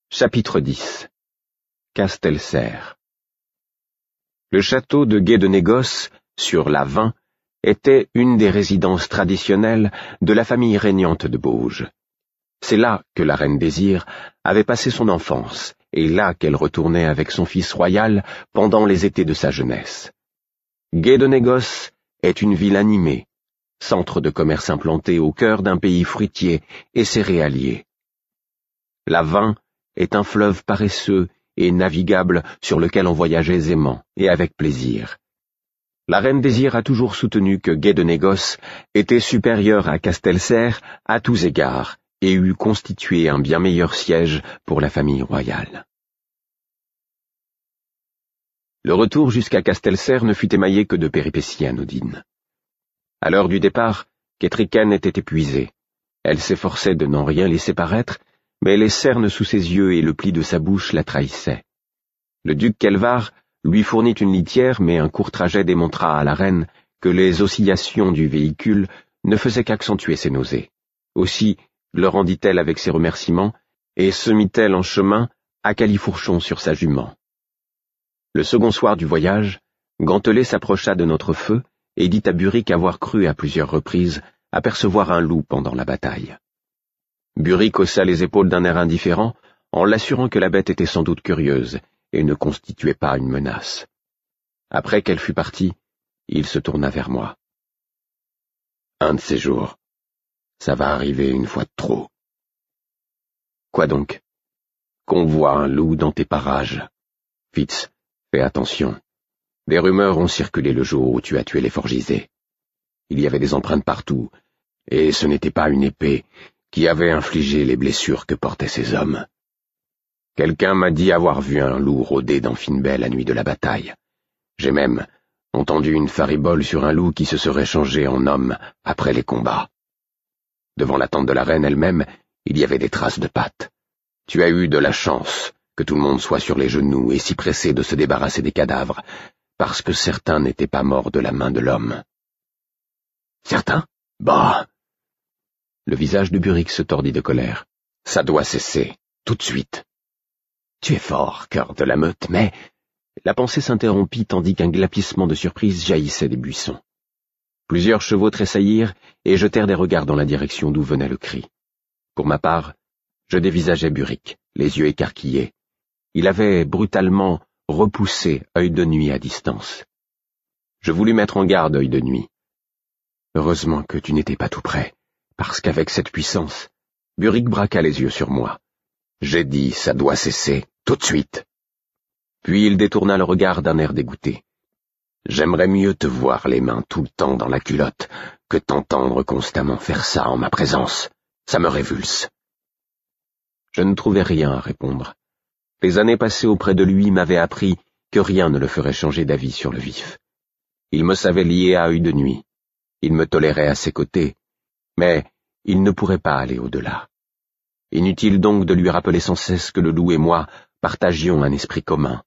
Chapitre 10. Castelserre. Le château de Gué de Négoce, sur la Vin, était une des résidences traditionnelles de la famille régnante de Bauges. C'est là que la reine Désir avait passé son enfance, et là qu'elle retournait avec son fils royal pendant les étés de sa jeunesse. Gué de Négoce est une ville animée, centre de commerce implanté au cœur d'un pays fruitier et céréalier. La Vin est un fleuve paresseux et navigable sur lequel on voyage aisément et avec plaisir. La reine Désir a toujours soutenu que Gué de Négoce était supérieur à Castelserre à tous égards et eût constitué un bien meilleur siège pour la famille royale. Le retour jusqu'à Castelserre ne fut émaillé que de péripéties anodines. À l'heure du départ, Kettricken était épuisée. Elle s'efforçait de n'en rien laisser paraître, mais les cernes sous ses yeux et le pli de sa bouche la trahissaient. Le duc Kelvar lui fournit une litière, mais un court trajet démontra à la reine que les oscillations du véhicule ne faisaient qu'accentuer ses nausées. Aussi le rendit-elle avec ses remerciements, et se mit-elle en chemin à califourchon sur sa jument. Le second soir du voyage, Gantelet s'approcha de notre feu et dit à Buric avoir cru à plusieurs reprises apercevoir un loup pendant la bataille. Buric haussa les épaules d'un air indifférent, en l'assurant que la bête était sans doute curieuse et ne constituait pas une menace. Après qu'elle fut partie, il se tourna vers moi. « Un de ces jours, ça va arriver une fois de trop. »« Quoi donc ?»« Qu'on voit un loup dans tes parages. Fitz, fais attention. Des rumeurs ont circulé le jour où tu as tué les Forgisés. Il y avait des empreintes partout, et ce n'était pas une épée qui avait infligé les blessures que portaient ces hommes. Quelqu'un m'a dit avoir vu un loup rôder dans Finbay la nuit de la bataille. J'ai même entendu une faribole sur un loup qui se serait changé en homme après les combats. Devant la tente de la reine elle-même, il y avait des traces de pattes. Tu as eu de la chance que tout le monde soit sur les genoux et si pressé de se débarrasser des cadavres, parce que certains n'étaient pas morts de la main de l'homme. Certains? Bah! Le visage de Buric se tordit de colère. Ça doit cesser, tout de suite. Tu es fort, cœur de la meute, mais... La pensée s'interrompit tandis qu'un glapissement de surprise jaillissait des buissons. Plusieurs chevaux tressaillirent et jetèrent des regards dans la direction d'où venait le cri. Pour ma part, je dévisageais Buric, les yeux écarquillés. Il avait brutalement repoussé Œil de Nuit à distance. Je voulus mettre en garde Œil de Nuit. Heureusement que tu n'étais pas tout près, parce qu'avec cette puissance, Buric braqua les yeux sur moi. J'ai dit, ça doit cesser, tout de suite. Puis il détourna le regard d'un air dégoûté. J'aimerais mieux te voir les mains tout le temps dans la culotte que t'entendre constamment faire ça en ma présence. Ça me révulse. Je ne trouvais rien à répondre. Les années passées auprès de lui m'avaient appris que rien ne le ferait changer d'avis sur le vif. Il me savait lié à Œil de Nuit. Il me tolérait à ses côtés, mais il ne pourrait pas aller au-delà. Inutile donc de lui rappeler sans cesse que le loup et moi partagions un esprit commun.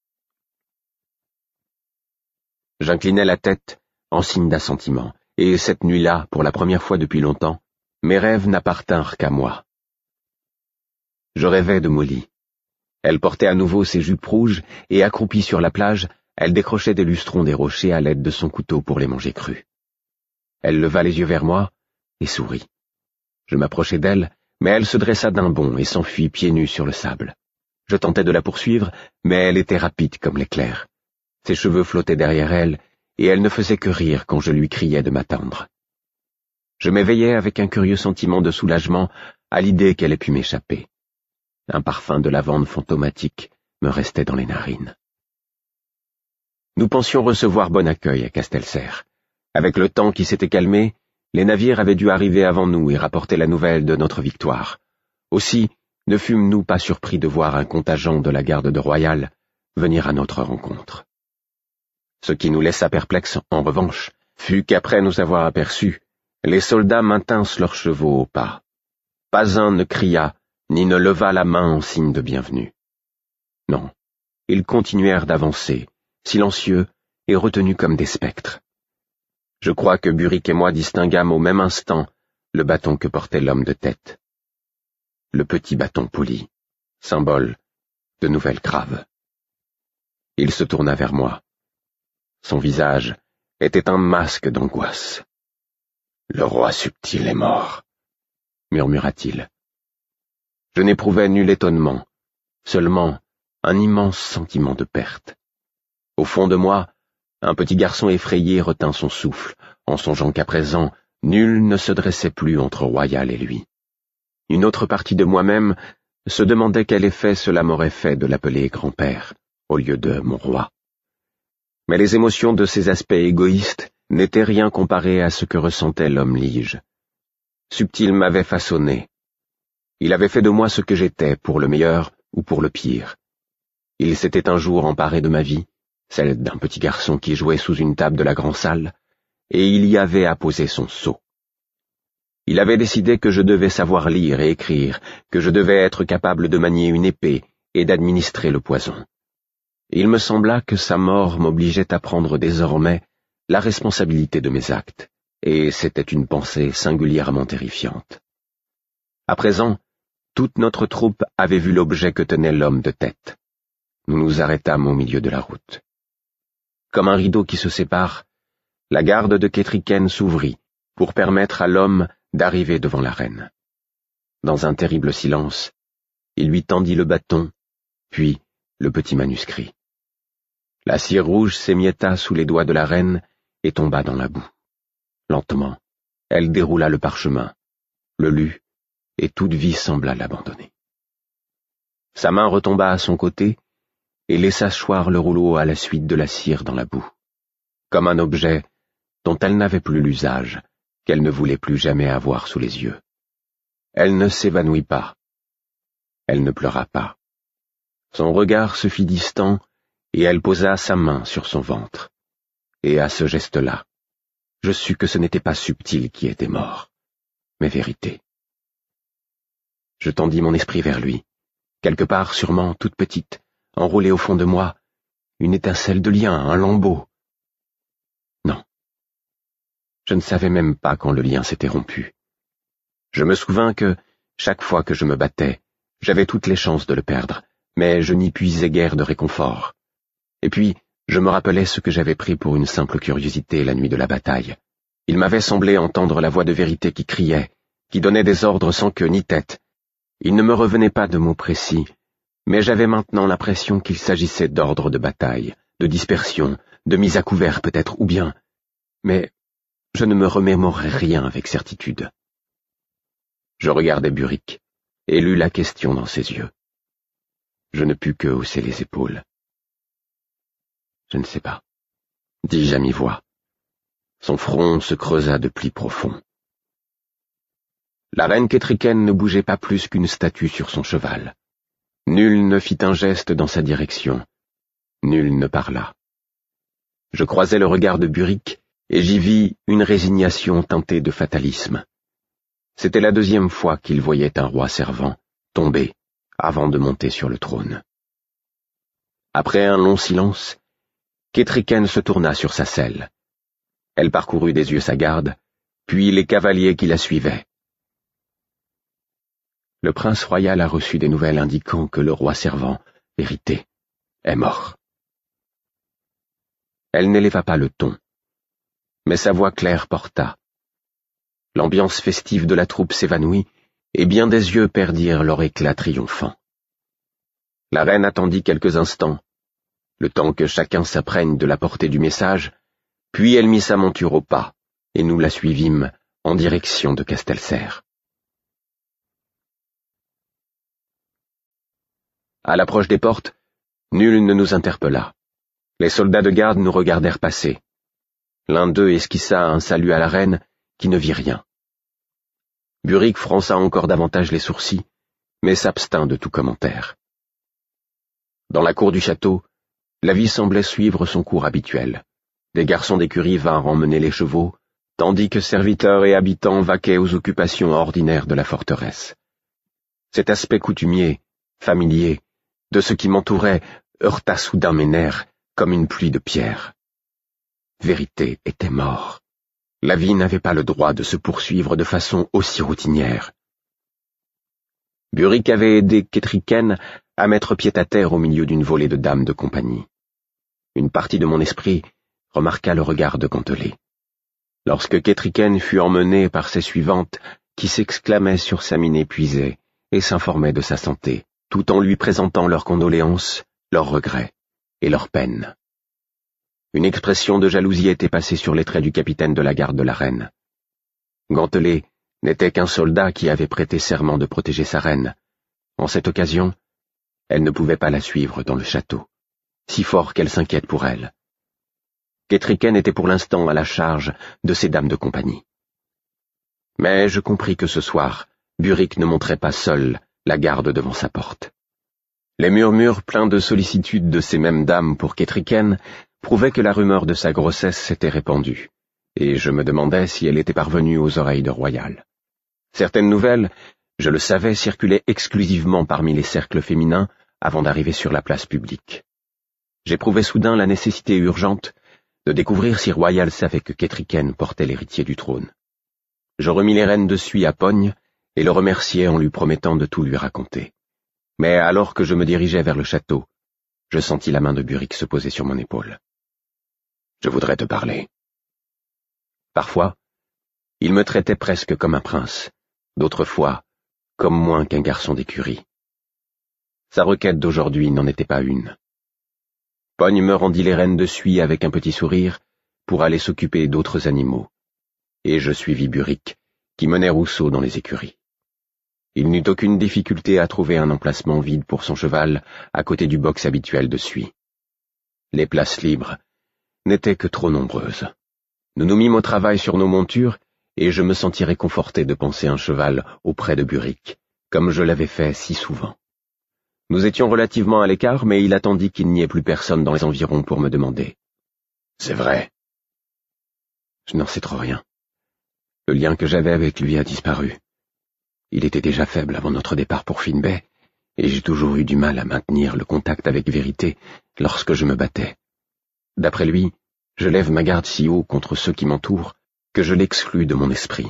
J'inclinai la tête en signe d'assentiment, et cette nuit-là, pour la première fois depuis longtemps, mes rêves n'appartinrent qu'à moi. Je rêvais de Molly. Elle portait à nouveau ses jupes rouges, et accroupie sur la plage, elle décrochait des lustrons des rochers à l'aide de son couteau pour les manger crus. Elle leva les yeux vers moi et sourit. Je m'approchai d'elle, mais elle se dressa d'un bond et s'enfuit pieds nus sur le sable. Je tentai de la poursuivre, mais elle était rapide comme l'éclair. Ses cheveux flottaient derrière elle, et elle ne faisait que rire quand je lui criais de m'attendre. Je m'éveillai avec un curieux sentiment de soulagement à l'idée qu'elle ait pu m'échapper. Un parfum de lavande fantomatique me restait dans les narines. Nous pensions recevoir bon accueil à Castelserre. Avec le temps qui s'était calmé, les navires avaient dû arriver avant nous et rapporter la nouvelle de notre victoire. Aussi, ne fûmes-nous pas surpris de voir un contingent de la garde de Royal venir à notre rencontre. Ce qui nous laissa perplexes, en revanche, fut qu'après nous avoir aperçus, les soldats maintinssent leurs chevaux au pas. Pas un ne cria, ni ne leva la main en signe de bienvenue. Non, ils continuèrent d'avancer, silencieux et retenus comme des spectres. Je crois que Buric et moi distinguâmes au même instant le bâton que portait l'homme de tête. Le petit bâton poli, symbole de nouvelles graves. Il se tourna vers moi. Son visage était un masque d'angoisse. « Le roi subtil est mort, » murmura-t-il. Je n'éprouvais nul étonnement, seulement un immense sentiment de perte. Au fond de moi, un petit garçon effrayé retint son souffle, en songeant qu'à présent, nul ne se dressait plus entre Royal et lui. Une autre partie de moi-même se demandait quel effet cela m'aurait fait de l'appeler grand-père, au lieu de mon roi. Mais les émotions de ces aspects égoïstes n'étaient rien comparées à ce que ressentait l'homme lige. Subtil m'avait façonné. Il avait fait de moi ce que j'étais, pour le meilleur ou pour le pire. Il s'était un jour emparé de ma vie, celle d'un petit garçon qui jouait sous une table de la grande salle, et il y avait apposé son sceau. Il avait décidé que je devais savoir lire et écrire, que je devais être capable de manier une épée et d'administrer le poison. Il me sembla que sa mort m'obligeait à prendre désormais la responsabilité de mes actes, et c'était une pensée singulièrement terrifiante. À présent, toute notre troupe avait vu l'objet que tenait l'homme de tête. Nous nous arrêtâmes au milieu de la route. Comme un rideau qui se sépare, la garde de Ketriken s'ouvrit pour permettre à l'homme d'arriver devant la reine. Dans un terrible silence, il lui tendit le bâton, puis le petit manuscrit. La cire rouge s'émietta sous les doigts de la reine et tomba dans la boue. Lentement, elle déroula le parchemin, le lut, et toute vie sembla l'abandonner. Sa main retomba à son côté et laissa choir le rouleau à la suite de la cire dans la boue, comme un objet dont elle n'avait plus l'usage, qu'elle ne voulait plus jamais avoir sous les yeux. Elle ne s'évanouit pas. Elle ne pleura pas. Son regard se fit distant et elle posa sa main sur son ventre. Et à ce geste-là, je sus que ce n'était pas Subtil qui était mort, mais Vérité. Je tendis mon esprit vers lui. Quelque part, sûrement, toute petite, enroulée au fond de moi, une étincelle de lien, un lambeau. Non. Je ne savais même pas quand le lien s'était rompu. Je me souvins que, chaque fois que je me battais, j'avais toutes les chances de le perdre, mais je n'y puisais guère de réconfort. Et puis, je me rappelais ce que j'avais pris pour une simple curiosité la nuit de la bataille. Il m'avait semblé entendre la voix de Vérité qui criait, qui donnait des ordres sans queue ni tête. Il ne me revenait pas de mots précis, mais j'avais maintenant l'impression qu'il s'agissait d'ordres de bataille, de dispersion, de mise à couvert peut-être, ou bien... Mais je ne me remémorais rien avec certitude. Je regardai Buric et lus la question dans ses yeux. Je ne pus que hausser les épaules. Je ne sais pas, dis-je à mi-voix. Son front se creusa de plis profonds. La reine Ketriken ne bougeait pas plus qu'une statue sur son cheval. Nul ne fit un geste dans sa direction. Nul ne parla. Je croisai le regard de Buric et j'y vis une résignation teintée de fatalisme. C'était la deuxième fois qu'il voyait un roi servant tomber avant de monter sur le trône. Après un long silence, Ketriken se tourna sur sa selle. Elle parcourut des yeux sa garde, puis les cavaliers qui la suivaient. Le prince royal a reçu des nouvelles indiquant que le roi servant, Vérité, est mort. Elle n'éleva pas le ton, mais sa voix claire porta. L'ambiance festive de la troupe s'évanouit, et bien des yeux perdirent leur éclat triomphant. La reine attendit quelques instants, le temps que chacun s'apprenne de la portée du message, puis elle mit sa monture au pas, et nous la suivîmes en direction de Castelserre. À l'approche des portes, nul ne nous interpella. Les soldats de garde nous regardèrent passer. L'un d'eux esquissa un salut à la reine, qui ne vit rien. Buric fronça encore davantage les sourcils, mais s'abstint de tout commentaire. Dans la cour du château, la vie semblait suivre son cours habituel. Des garçons d'écurie vinrent emmener les chevaux, tandis que serviteurs et habitants vaquaient aux occupations ordinaires de la forteresse. Cet aspect coutumier, familier, de ce qui m'entourait, heurta soudain mes nerfs comme une pluie de pierres. Vérité était mort. La vie n'avait pas le droit de se poursuivre de façon aussi routinière. Buric avait aidé Ketriken à mettre pied à terre au milieu d'une volée de dames de compagnie. Une partie de mon esprit remarqua le regard de Gantelet. Lorsque Kettricken fut emmené par ses suivantes, qui s'exclamaient sur sa mine épuisée et s'informaient de sa santé, tout en lui présentant leurs condoléances, leurs regrets et leurs peines. Une expression de jalousie était passée sur les traits du capitaine de la garde de la reine. Gantelet n'était qu'un soldat qui avait prêté serment de protéger sa reine. En cette occasion, elle ne pouvait pas la suivre dans le château, si fort qu'elle s'inquiète pour elle. Kettricken était pour l'instant à la charge de ses dames de compagnie. Mais je compris que ce soir, Burick ne monterait pas seul la garde devant sa porte. Les murmures pleins de sollicitude de ces mêmes dames pour Kettricken prouvaient que la rumeur de sa grossesse s'était répandue, et je me demandais si elle était parvenue aux oreilles de Royal. Certaines nouvelles, je le savais, circulaient exclusivement parmi les cercles féminins avant d'arriver sur la place publique. J'éprouvais soudain la nécessité urgente de découvrir si Royal savait que Kettricken portait l'héritier du trône. Je remis les rênes de Suie à Pogne et le remerciai en lui promettant de tout lui raconter. Mais alors que je me dirigeais vers le château, je sentis la main de Burick se poser sur mon épaule. « Je voudrais te parler. » Parfois, il me traitait presque comme un prince, d'autres fois, comme moins qu'un garçon d'écurie. Sa requête d'aujourd'hui n'en était pas une. Pogne me rendit les rênes de Suie avec un petit sourire pour aller s'occuper d'autres animaux, et je suivis Burick, qui menait Rousseau dans les écuries. Il n'eut aucune difficulté à trouver un emplacement vide pour son cheval à côté du box habituel de Suie. Les places libres n'étaient que trop nombreuses. Nous nous mîmes au travail sur nos montures, et je me sentis réconforté de penser un cheval auprès de Burick, comme je l'avais fait si souvent. Nous étions relativement à l'écart, mais il attendit qu'il n'y ait plus personne dans les environs pour me demander. « C'est vrai. » Je n'en sais trop rien. Le lien que j'avais avec lui a disparu. Il était déjà faible avant notre départ pour Finbay, et j'ai toujours eu du mal à maintenir le contact avec Vérité lorsque je me battais. D'après lui, je lève ma garde si haut contre ceux qui m'entourent que je l'exclus de mon esprit.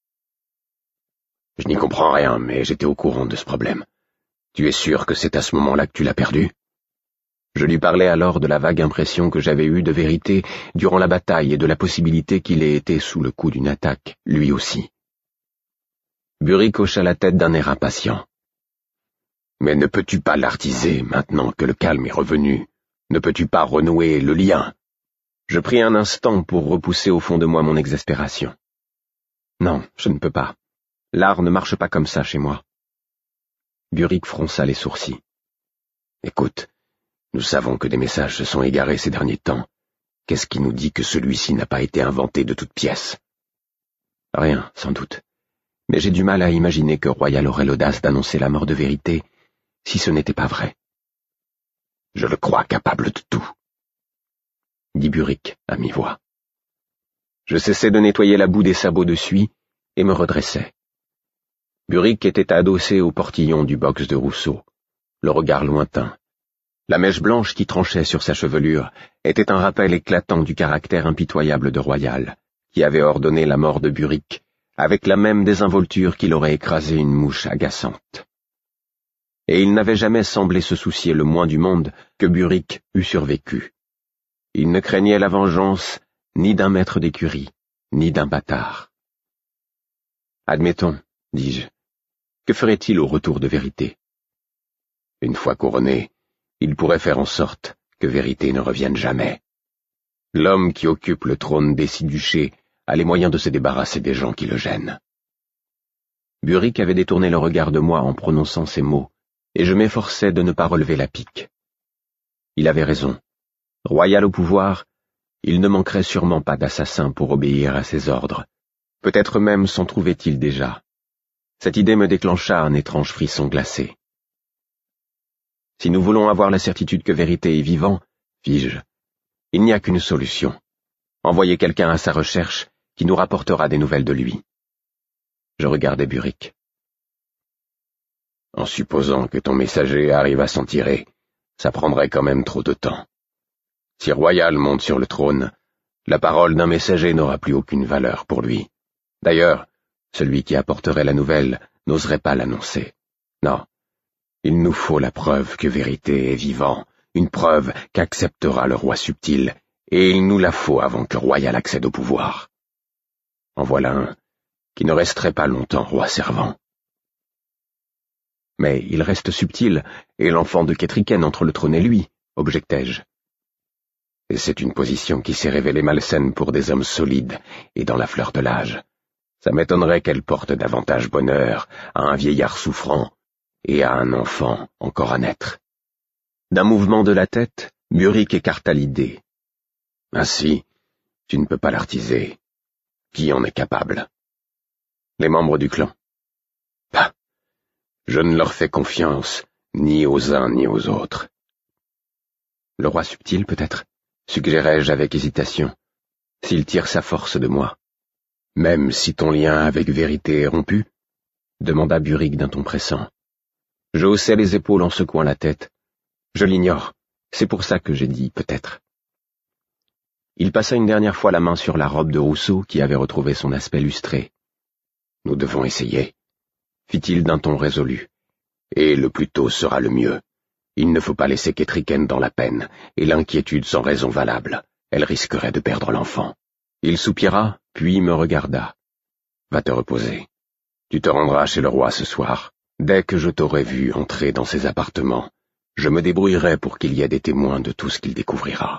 Je n'y comprends rien, mais j'étais au courant de ce problème. Tu es sûr que c'est à ce moment-là que tu l'as perdu? Je lui parlais alors de la vague impression que j'avais eue de Vérité durant la bataille et de la possibilité qu'il ait été sous le coup d'une attaque, lui aussi. Burick hocha la tête d'un air impatient. « Mais ne peux-tu pas l'artiser maintenant que le calme est revenu? Ne peux-tu pas renouer le lien ?» Je pris un instant pour repousser au fond de moi mon exaspération. « Non, je ne peux pas. L'art ne marche pas comme ça chez moi. » Burick fronça les sourcils. « Écoute, nous savons que des messages se sont égarés ces derniers temps. Qu'est-ce qui nous dit que celui-ci n'a pas été inventé de toutes pièces? » Rien, sans doute. Mais j'ai du mal à imaginer que Royal aurait l'audace d'annoncer la mort de Vérité si ce n'était pas vrai. « Je le crois capable de tout, » dit Burick à mi-voix. Je cessai de nettoyer la boue des sabots de Suie et me redressai. Burick était adossé au portillon du box de Rousseau, le regard lointain. La mèche blanche qui tranchait sur sa chevelure était un rappel éclatant du caractère impitoyable de Royal, qui avait ordonné la mort de Burick, avec la même désinvolture qu'il aurait écrasé une mouche agaçante. Et il n'avait jamais semblé se soucier le moins du monde que Burick eût survécu. Il ne craignait la vengeance ni d'un maître d'écurie, ni d'un bâtard. « Admettons, dis-je, que ferait-il au retour de Vérité? Une fois couronné, il pourrait faire en sorte que Vérité ne revienne jamais. L'homme qui occupe le trône des 6 duchés a les moyens de se débarrasser des gens qui le gênent. » Burick avait détourné le regard de moi en prononçant ces mots, et je m'efforçais de ne pas relever la pique. Il avait raison. Royal au pouvoir, il ne manquerait sûrement pas d'assassins pour obéir à ses ordres. Peut-être même s'en trouvait-il déjà. Cette idée me déclencha un étrange frisson glacé. « Si nous voulons avoir la certitude que Vérité est vivant, fis-je, il n'y a qu'une solution. Envoyer quelqu'un à sa recherche qui nous rapportera des nouvelles de lui. » Je regardais Burick. « En supposant que ton messager arrive à s'en tirer, ça prendrait quand même trop de temps. Si Royal monte sur le trône, la parole d'un messager n'aura plus aucune valeur pour lui. D'ailleurs, celui qui apporterait la nouvelle n'oserait pas l'annoncer. Non, Il nous faut la preuve que Vérité est vivant, une preuve qu'acceptera le roi subtil, et il nous la faut avant que Royal accède au pouvoir. En voilà un qui ne resterait pas longtemps roi servant. Mais il reste subtil, et l'enfant de Ketriken entre le trône et lui, objectai-je. Et c'est une position qui s'est révélée malsaine pour des hommes solides et dans la fleur de l'âge. Ça m'étonnerait qu'elle porte davantage bonheur à un vieillard souffrant et à un enfant encore à naître. D'un mouvement de la tête, Burrick écarta l'idée. Ainsi, tu ne peux pas l'artiser. Qui en est capable? Les membres du clan. Bah, je ne leur fais confiance, ni aux uns ni aux autres. Le roi subtil, peut-être, suggérai-je avec hésitation, s'il tire sa force de moi. Même si ton lien avec Vérité est rompu? Demanda Burrick d'un ton pressant. Je haussai les épaules en secouant la tête. Je l'ignore, c'est pour ça que j'ai dit peut-être. Il passa une dernière fois la main sur la robe de Rousseau qui avait retrouvé son aspect lustré. Nous devons essayer, fit-il d'un ton résolu. Et le plus tôt sera le mieux. Il ne faut pas laisser Ketriken dans la peine, et l'inquiétude sans raison valable. Elle risquerait de perdre l'enfant. Il soupira, puis me regarda. Va te reposer. Tu te rendras chez le roi ce soir. Dès que je t'aurai vu entrer dans ses appartements, je me débrouillerai pour qu'il y ait des témoins de tout ce qu'il découvrira.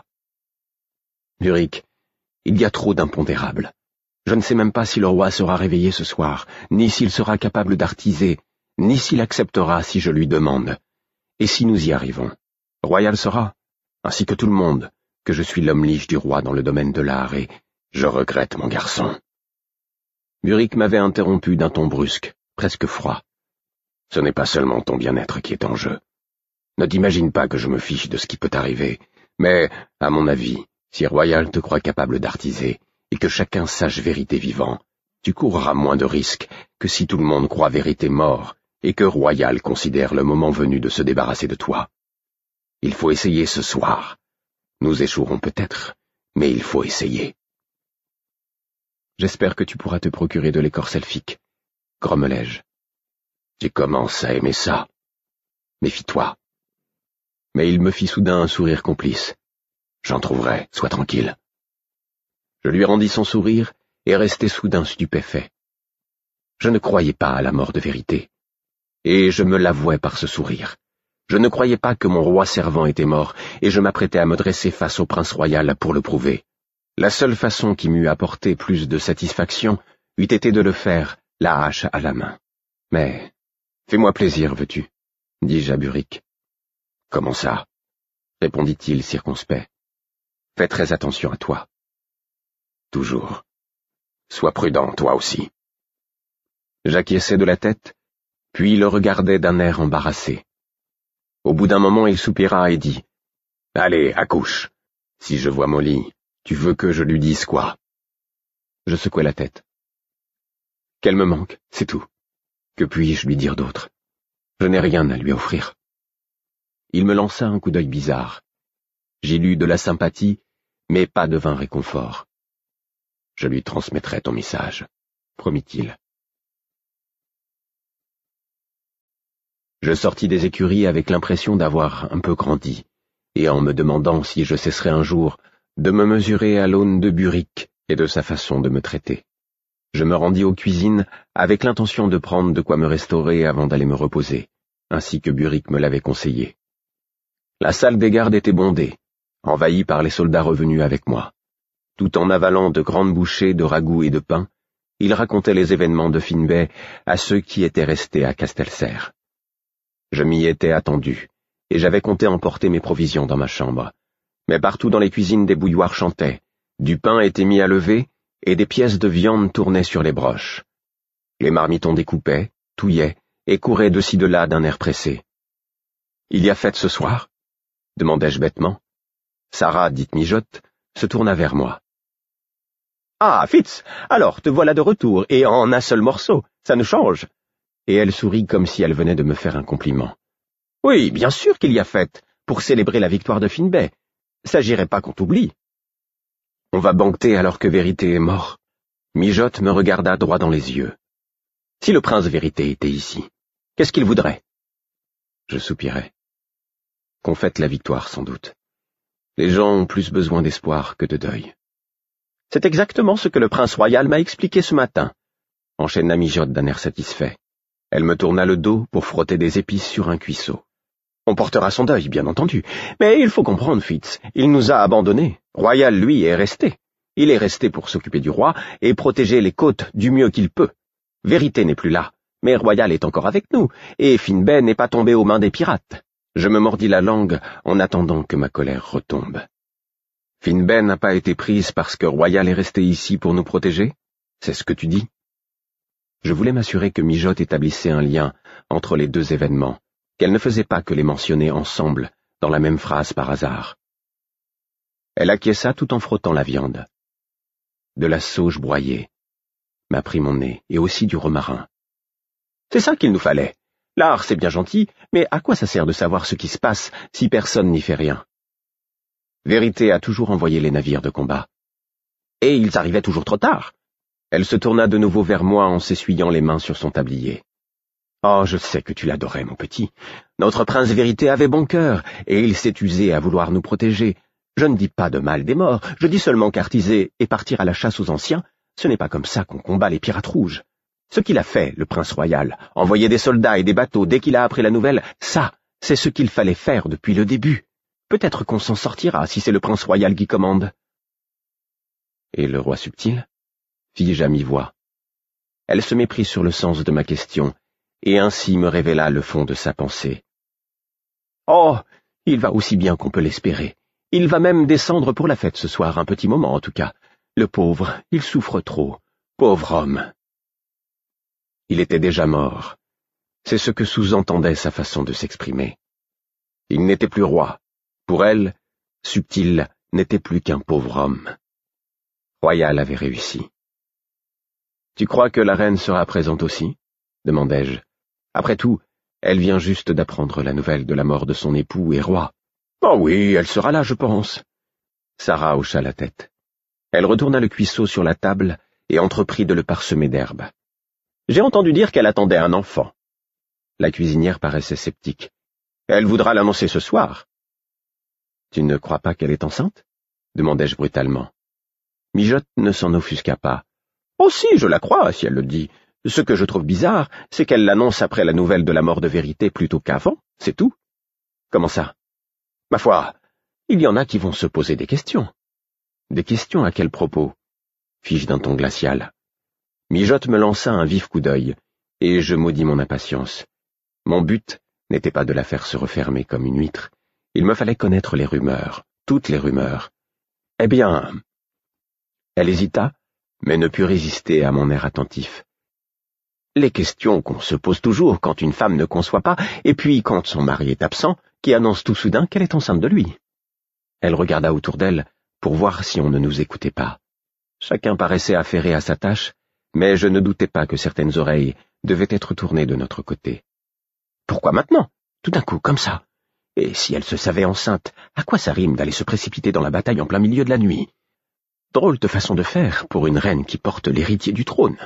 Burrick, il y a trop d'impondérables. Je ne sais même pas si le roi sera réveillé ce soir, ni s'il sera capable d'artiser, ni s'il acceptera si je lui demande. Et si nous y arrivons, Royal saura, ainsi que tout le monde, que je suis l'homme lige du roi dans le domaine de l'art et je regrette mon garçon. Burrick m'avait interrompu d'un ton brusque, presque froid. Ce n'est pas seulement ton bien-être qui est en jeu. Ne t'imagine pas que je me fiche de ce qui peut arriver, mais, à mon avis, si Royal te croit capable d'artiser, et que chacun sache Vérité vivant, tu courras moins de risques que si tout le monde croit Vérité mort, et que Royal considère le moment venu de se débarrasser de toi. Il faut essayer ce soir. Nous échouerons peut-être, mais il faut essayer. J'espère que tu pourras te procurer de l'écorce elfique, grommelai-je. Tu commences à aimer ça. Méfie-toi. Mais il me fit soudain un sourire complice. J'en trouverai, sois tranquille. Je lui rendis son sourire et restai soudain stupéfait. Je ne croyais pas à la mort de Vérité. Et je me l'avouais par ce sourire. Je ne croyais pas que mon roi servant était mort, et je m'apprêtais à me dresser face au prince royal pour le prouver. La seule façon qui m'eût apporté plus de satisfaction eût été de le faire, la hache à la main. Mais, fais-moi plaisir, veux-tu, dis-je à Burrick. Comment ça? Répondit-il circonspect. Fais très attention à toi. Toujours. Sois prudent, toi aussi. J'acquiesçai de la tête, puis le regardai d'un air embarrassé. Au bout d'un moment, il soupira et dit « Allez, accouche. Si je vois Molly, tu veux que je lui dise quoi ?» Je secouai la tête. « Qu'elle me manque, c'est tout. Que puis-je lui dire d'autre? Je n'ai rien à lui offrir. » Il me lança un coup d'œil bizarre. J'y lus de la sympathie, mais pas de vain réconfort. « Je lui transmettrai ton message, » promit-il. Je sortis des écuries avec l'impression d'avoir un peu grandi, et en me demandant si je cesserais un jour de me mesurer à l'aune de Burrick et de sa façon de me traiter. Je me rendis aux cuisines avec l'intention de prendre de quoi me restaurer avant d'aller me reposer, ainsi que Burrick me l'avait conseillé. La salle des gardes était bondée, envahie par les soldats revenus avec moi. Tout en avalant de grandes bouchées de ragoût et de pain, ils racontaient les événements de Finbay à ceux qui étaient restés à Castelserre. Je m'y étais attendu, et j'avais compté emporter mes provisions dans ma chambre. Mais partout dans les cuisines des bouilloires chantaient, du pain était mis à lever, et des pièces de viande tournaient sur les broches. Les marmitons découpaient, touillaient, et couraient de ci de là d'un air pressé. « Il y a fête ce soir ?» demandai-je bêtement. Sarah, dite mijote, se tourna vers moi. « Ah, Fitz, alors te voilà de retour, et en un seul morceau, ça nous change !» Et elle sourit comme si elle venait de me faire un compliment. « Oui, bien sûr qu'il y a fête, pour célébrer la victoire de Finbay. S'agirait pas qu'on t'oublie. »« On va banqueter alors que Vérité est mort. » Mijote me regarda droit dans les yeux. « Si le prince Vérité était ici, qu'est-ce qu'il voudrait ?» Je soupirai. Qu'on fête la victoire, sans doute. Les gens ont plus besoin d'espoir que de deuil. C'est exactement ce que le prince royal m'a expliqué ce matin, enchaîna Mijotte d'un air satisfait. Elle me tourna le dos pour frotter des épices sur un cuisseau. On portera son deuil, bien entendu, mais il faut comprendre, Fitz, il nous a abandonnés. Royal, lui, est resté. Il est resté pour s'occuper du roi et protéger les côtes du mieux qu'il peut. Vérité n'est plus là, mais Royal est encore avec nous, et Finbay n'est pas tombé aux mains des pirates. Je me mordis la langue en attendant que ma colère retombe. Finbay n'a pas été prise parce que Royal est resté ici pour nous protéger? C'est ce que tu dis? Je voulais m'assurer que Mijotte établissait un lien entre les deux événements, qu'elle ne faisait pas que les mentionner ensemble dans la même phrase par hasard. Elle acquiesça tout en frottant la viande. De la sauge broyée m'a pris mon nez, et aussi du romarin. C'est ça qu'il nous fallait. L'art, c'est bien gentil, mais à quoi ça sert de savoir ce qui se passe si personne n'y fait rien? Vérité a toujours envoyé les navires de combat. Et ils arrivaient toujours trop tard. Elle se tourna de nouveau vers moi en s'essuyant les mains sur son tablier. Oh, je sais que tu l'adorais, mon petit. Notre prince Vérité avait bon cœur, et il s'est usé à vouloir nous protéger. Je ne dis pas de mal des morts, je dis seulement qu'artiser et partir à la chasse aux anciens, ce n'est pas comme ça qu'on combat les pirates rouges. Ce qu'il a fait, le prince royal, envoyer des soldats et des bateaux dès qu'il a appris la nouvelle, ça, c'est ce qu'il fallait faire depuis le début. Peut-être qu'on s'en sortira si c'est le prince royal qui commande. Et le roi subtil? Fis-je à mi-voix. Elle se méprit sur le sens de ma question, et ainsi me révéla le fond de sa pensée. Oh, il va aussi bien qu'on peut l'espérer. Il va même descendre pour la fête ce soir, un petit moment en tout cas. Le pauvre, il souffre trop. Pauvre homme. Il était déjà mort. C'est ce que sous-entendait sa façon de s'exprimer. Il n'était plus roi. Pour elle, Subtil n'était plus qu'un pauvre homme. Royal avait réussi. « Tu crois que la reine sera présente aussi ?» demandai-je. « Après tout, elle vient juste d'apprendre la nouvelle de la mort de son époux et roi. »« Oh oui, elle sera là, je pense. » Sarah hocha la tête. Elle retourna le cuisseau sur la table et entreprit de le parsemer d'herbes. « J'ai entendu dire qu'elle attendait un enfant. » La cuisinière paraissait sceptique. « Elle voudra l'annoncer ce soir. »« Tu ne crois pas qu'elle est enceinte ?» demandai-je brutalement. Mijotte ne s'en offusqua pas. « Oh si, je la crois, si elle le dit. Ce que je trouve bizarre, c'est qu'elle l'annonce après la nouvelle de la mort de Vérité plutôt qu'avant, c'est tout. » « Comment ça ?»« Ma foi, il y en a qui vont se poser des questions. »« Des questions à quel propos ?» fis-je d'un ton glacial. Mijotte me lança un vif coup d'œil, et je maudis mon impatience. Mon but n'était pas de la faire se refermer comme une huître. Il me fallait connaître les rumeurs, toutes les rumeurs. « Eh bien... » Elle hésita, mais ne put résister à mon air attentif. Les questions qu'on se pose toujours quand une femme ne conçoit pas, et puis quand son mari est absent, qui annonce tout soudain qu'elle est enceinte de lui. Elle regarda autour d'elle pour voir si on ne nous écoutait pas. Chacun paraissait affairé à sa tâche, mais je ne doutais pas que certaines oreilles devaient être tournées de notre côté. Pourquoi maintenant, tout d'un coup, comme ça? Et si elle se savait enceinte, à quoi ça rime d'aller se précipiter dans la bataille en plein milieu de la nuit? Drôle de façon de faire pour une reine qui porte l'héritier du trône.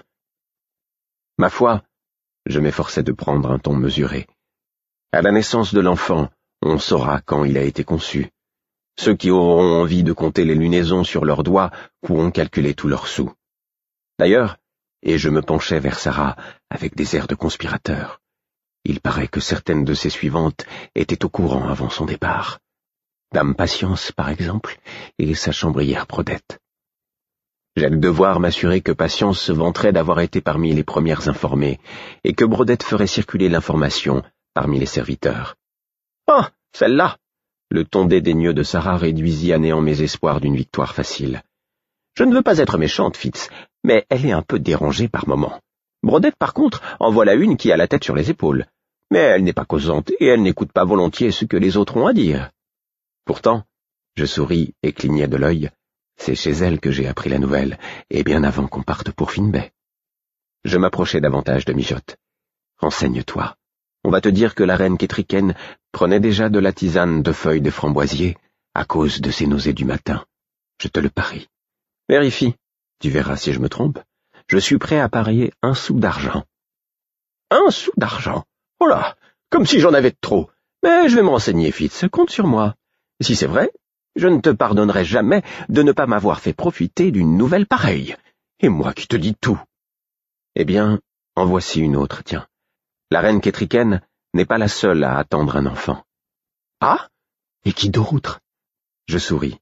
Ma foi, je m'efforçais de prendre un ton mesuré. À la naissance de l'enfant, on saura quand il a été conçu. Ceux qui auront envie de compter les lunaisons sur leurs doigts pourront calculer tous leurs sous. D'ailleurs, et je me penchai vers Sarah avec des airs de conspirateur, il paraît que certaines de ses suivantes étaient au courant avant son départ. Dame Patience, par exemple, et sa chambrière Brodette. J'ai le devoir m'assurer que Patience se vanterait d'avoir été parmi les premières informées, et que Brodette ferait circuler l'information parmi les serviteurs. « Ah, celle-là !» Le ton dédaigneux de Sarah réduisit à néant mes espoirs d'une victoire facile. « Je ne veux pas être méchante, Fitz, mais elle est un peu dérangée par moments. Brodette, par contre, en voilà une qui a la tête sur les épaules. Mais elle n'est pas causante, et elle n'écoute pas volontiers ce que les autres ont à dire. » Pourtant, je souris et clignai de l'œil. C'est chez elle que j'ai appris la nouvelle, et bien avant qu'on parte pour Finbay. Je m'approchai davantage de Mijotte. Renseigne-toi. On va te dire que la reine Kétriken prenait déjà de la tisane de feuilles de framboisier à cause de ses nausées du matin. Je te le parie. Vérifie. Tu verras si je me trompe. Je suis prêt à parier 1 sou d'argent. 1 sou d'argent? Oh là, Comme si j'en avais de trop. Mais je vais me renseigner, Fitz, compte sur moi. Si c'est vrai, je ne te pardonnerai jamais de ne pas m'avoir fait profiter d'une nouvelle pareille. Et moi qui te dis tout. Eh bien, en voici une autre, tiens. La reine Kétriken n'est pas la seule à attendre un enfant. Ah? Et qui d'autre? Je souris.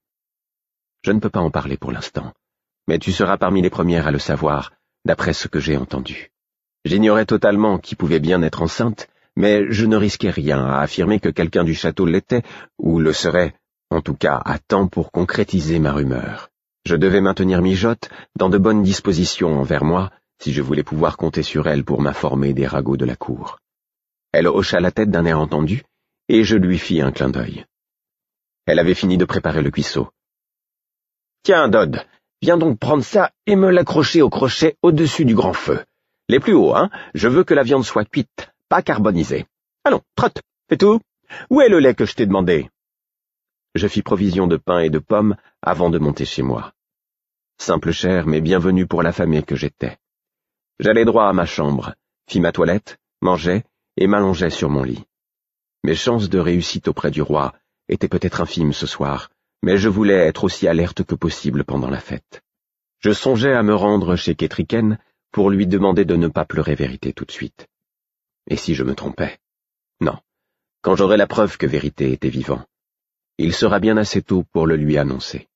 Je ne peux pas en parler pour l'instant, mais tu seras parmi les premières à le savoir, d'après ce que j'ai entendu. J'ignorais totalement qui pouvait bien être enceinte, mais je ne risquais rien à affirmer que quelqu'un du château l'était, ou le serait, en tout cas à temps pour concrétiser ma rumeur. Je devais maintenir mijote dans de bonnes dispositions envers moi, si je voulais pouvoir compter sur elle pour m'informer des ragots de la cour. Elle hocha la tête d'un air entendu, et je lui fis un clin d'œil. Elle avait fini de préparer le cuisseau. « Tiens, Dodd, viens donc prendre ça et me l'accrocher au crochet au-dessus du grand feu. Les plus hauts, hein, je veux que la viande soit cuite, pas carbonisée. Allons, trotte, c'est tout. Où est le lait que je t'ai demandé ?» Je fis provision de pain et de pommes avant de monter chez moi. Simple chair, mais bienvenue pour l'affamé que j'étais. J'allai droit à ma chambre, fis ma toilette, mangeai et m'allongeai sur mon lit. Mes chances de réussite auprès du roi étaient peut-être infimes ce soir, mais je voulais être aussi alerte que possible pendant la fête. Je songeais à me rendre chez Kétriken pour lui demander de ne pas pleurer Vérité tout de suite. Et si je me trompais? Non, quand j'aurai la preuve que Vérité était vivant. Il sera bien assez tôt pour le lui annoncer.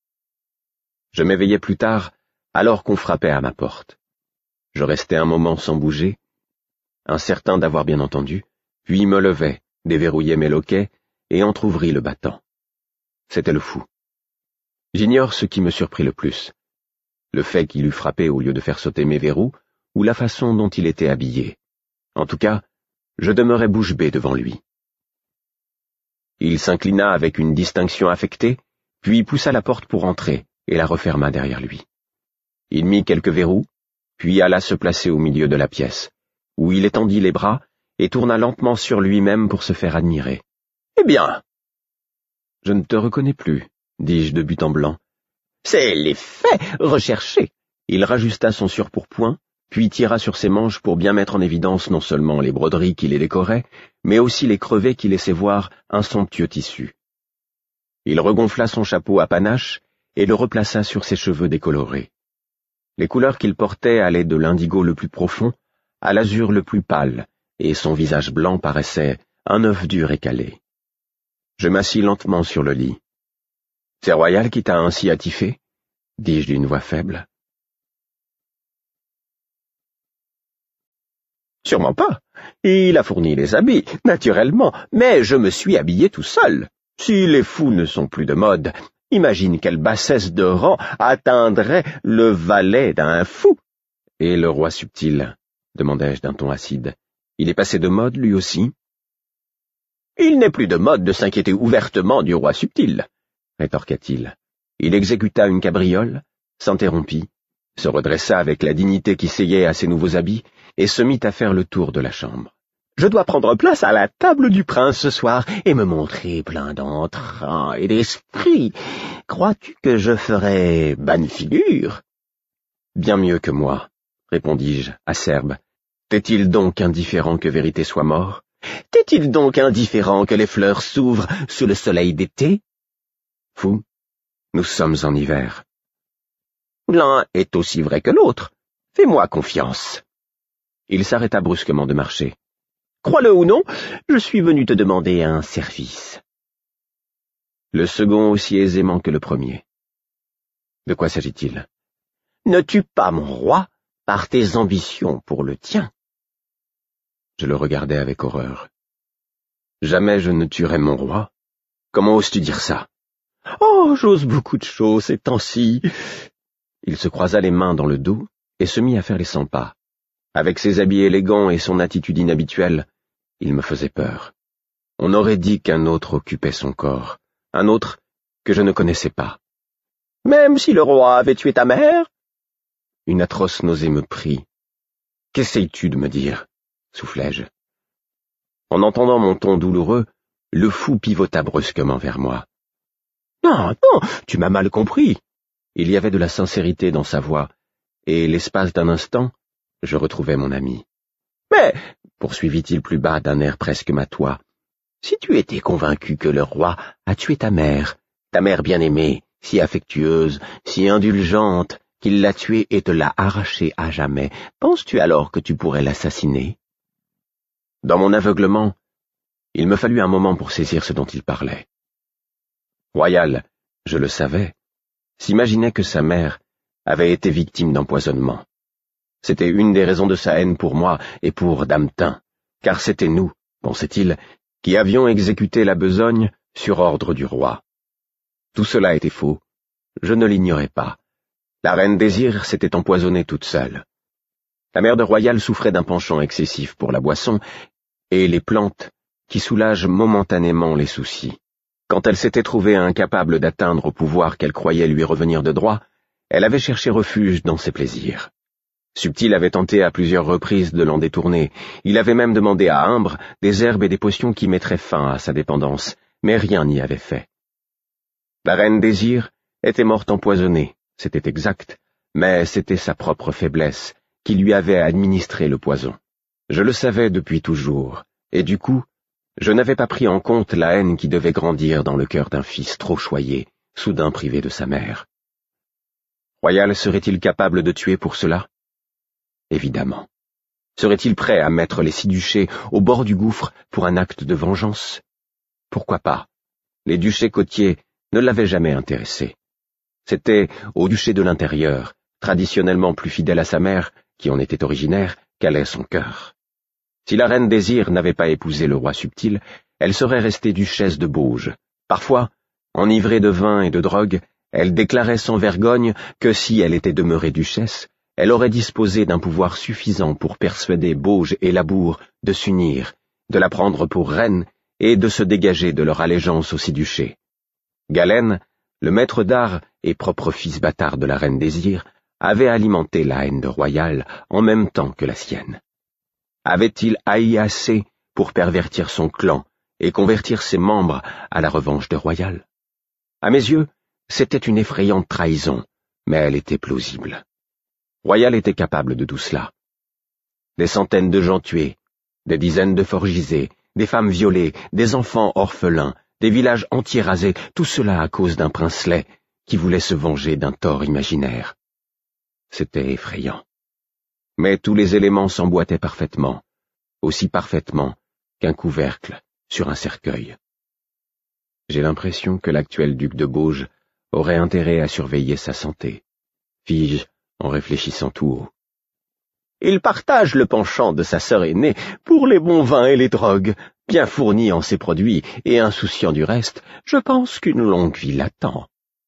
Je m'éveillai plus tard, alors qu'on frappait à ma porte. Je restai un moment sans bouger, incertain d'avoir bien entendu, puis me levai, déverrouillai mes loquets et entr'ouvris le battant. C'était le fou. J'ignore ce qui me surprit le plus. Le fait qu'il eût frappé au lieu de faire sauter mes verrous, ou la façon dont il était habillé. En tout cas, je demeurai bouche bée devant lui. Il s'inclina avec une distinction affectée, puis poussa la porte pour entrer et la referma derrière lui. Il mit quelques verrous, puis alla se placer au milieu de la pièce, où il étendit les bras et tourna lentement sur lui-même pour se faire admirer. « Eh bien !»« Je ne te reconnais plus, » dis-je de but en blanc. « C'est l'effet recherché !» Il rajusta son surpourpoint, puis tira sur ses manches pour bien mettre en évidence non seulement les broderies qui les décoraient, mais aussi les crevés qui laissaient voir un somptueux tissu. Il regonfla son chapeau à panache et le replaça sur ses cheveux décolorés. Les couleurs qu'il portait allaient de l'indigo le plus profond à l'azur le plus pâle, et son visage blanc paraissait un œuf dur et calé. Je m'assis lentement sur le lit. « C'est Royal qui t'a ainsi attifé ?» dis-je d'une voix faible. « Sûrement pas. Il a fourni les habits, naturellement, mais je me suis habillé tout seul. Si les fous ne sont plus de mode, imagine quelle bassesse de rang atteindrait le valet d'un fou. » « Et le roi subtil ?» demandai-je d'un ton acide. « Il est passé de mode, lui aussi ?»« Il n'est plus de mode de s'inquiéter ouvertement du roi subtil, » rétorqua-t-il. Il exécuta une cabriole, s'interrompit, se redressa avec la dignité qui seyait à ses nouveaux habits, et se mit à faire le tour de la chambre. « Je dois prendre place à la table du prince ce soir et me montrer plein d'entrain et d'esprit. Crois-tu que je ferai bonne figure ?»« Bien mieux que moi, » répondis-je, acerbe. « T'est-il donc indifférent que Vérité soit mort? T'est-il donc indifférent que les fleurs s'ouvrent sous le soleil d'été? Fou, nous sommes en hiver. L'un est aussi vrai que l'autre. Fais-moi confiance. » Il s'arrêta brusquement de marcher. « Crois-le ou non, je suis venu te demander un service. » Le second aussi aisément que le premier. De quoi s'agit-il? « Ne tue pas mon roi par tes ambitions pour le tien. » Je le regardai avec horreur. « Jamais je ne tuerai mon roi. Comment oses-tu dire ça? »« Oh, j'ose beaucoup de choses ces temps-ci. » Il se croisa les mains dans le dos et se mit à faire les 100 pas. Avec ses habits élégants et son attitude inhabituelle, il me faisait peur. On aurait dit qu'un autre occupait son corps, un autre que je ne connaissais pas. « Même si le roi avait tué ta mère ?» Une atroce nausée me prit. « Qu'essayes-tu de me dire ?» soufflai-je. En entendant mon ton douloureux, le fou pivota brusquement vers moi. « Non, non, tu m'as mal compris. » Il y avait de la sincérité dans sa voix, et l'espace d'un instant, je retrouvai mon ami. « Mais poursuivit-il plus bas d'un air presque matois, si tu étais convaincu que le roi a tué ta mère bien-aimée, si affectueuse, si indulgente, qu'il l'a tuée et te l'a arrachée à jamais, penses-tu alors que tu pourrais l'assassiner? Dans mon aveuglement, il me fallut un moment pour saisir ce dont il parlait. Royal, je le savais, s'imaginait que sa mère avait été victime d'empoisonnement. C'était une des raisons de sa haine pour moi et pour Damtin, car c'était nous, pensait-il, qui avions exécuté la besogne sur ordre du roi. Tout cela était faux, je ne l'ignorais pas. La reine Désir s'était empoisonnée toute seule. La mère de Royal souffrait d'un penchant excessif pour la boisson et les plantes qui soulagent momentanément les soucis. Quand elle s'était trouvée incapable d'atteindre au pouvoir qu'elle croyait lui revenir de droit, elle avait cherché refuge dans ses plaisirs. Subtil avait tenté à plusieurs reprises de l'en détourner. Il avait même demandé à Imbre des herbes et des potions qui mettraient fin à sa dépendance, mais rien n'y avait fait. La reine Désir était morte empoisonnée, c'était exact, mais c'était sa propre faiblesse qui lui avait administré le poison. Je le savais depuis toujours, et du coup, je n'avais pas pris en compte la haine qui devait grandir dans le cœur d'un fils trop choyé, soudain privé de sa mère. Royal serait-il capable de tuer pour cela? Évidemment. Serait-il prêt à mettre les 6 duchés au bord du gouffre pour un acte de vengeance? Pourquoi pas? Les duchés côtiers ne l'avaient jamais intéressé. C'était au duché de l'intérieur, traditionnellement plus fidèle à sa mère, qui en était originaire, qu'allait son cœur. Si la reine Désir n'avait pas épousé le roi Subtil, elle serait restée duchesse de Bauge. Parfois, enivrée de vin et de drogue, elle déclarait sans vergogne que si elle était demeurée duchesse, elle aurait disposé d'un pouvoir suffisant pour persuader Bauge et Labour de s'unir, de la prendre pour reine et de se dégager de leur allégeance aux 6 duchés. Galène, le maître d'art et propre fils bâtard de la reine Désir, avait alimenté la haine de Royal en même temps que la sienne. Avait-il haï assez pour pervertir son clan et convertir ses membres à la revanche de Royal? À mes yeux, c'était une effrayante trahison, mais elle était plausible. Royal était capable de tout cela. Des centaines de gens tués, des dizaines de forgisés, des femmes violées, des enfants orphelins, des villages entiers rasés, tout cela à cause d'un princelet qui voulait se venger d'un tort imaginaire. C'était effrayant. Mais tous les éléments s'emboîtaient parfaitement, aussi parfaitement qu'un couvercle sur un cercueil. J'ai l'impression que l'actuel duc de Bauge aurait intérêt à surveiller sa santé, fis-je en réfléchissant tout haut. Il partage le penchant de sa sœur aînée pour les bons vins et les drogues, bien fourni en ses produits et insouciant du reste, je pense qu'une longue vie l'attend.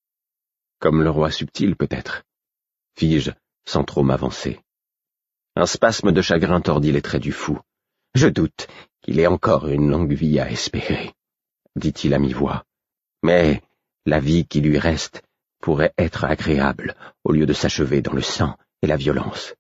Comme le roi Subtil, peut-être, fis-je sans trop m'avancer. Un spasme de chagrin tordit les traits du fou. Je doute qu'il ait encore une longue vie à espérer, dit-il à mi-voix. Mais la vie qui lui reste pourrait être agréable au lieu de s'achever dans le sang et la violence.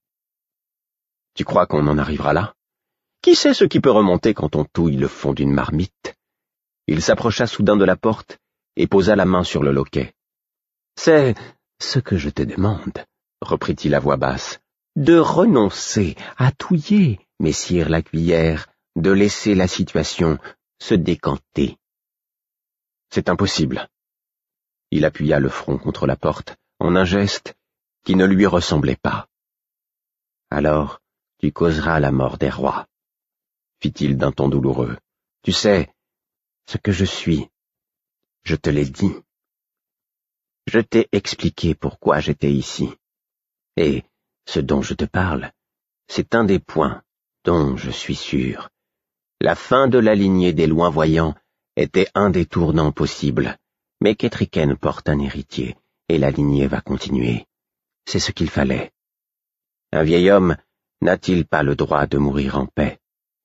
Tu crois qu'on en arrivera là? Qui sait ce qui peut remonter quand on touille le fond d'une marmite? Il s'approcha soudain de la porte et posa la main sur le loquet. C'est ce que je te demande, reprit-il à voix basse, de renoncer à touiller, messire la cuillère, de laisser la situation se décanter. C'est impossible. Il appuya le front contre la porte en un geste qui ne lui ressemblait pas. Alors, tu causeras la mort des rois, fit-il d'un ton douloureux. Tu sais, ce que je suis, je te l'ai dit. Je t'ai expliqué pourquoi j'étais ici. Et ce dont je te parle, c'est un des points dont je suis sûr. La fin de la lignée des loin-voyants était un des tournants possibles, mais Ketriken porte un héritier, et la lignée va continuer. C'est ce qu'il fallait. Un vieil homme n'a-t-il pas le droit de mourir en paix?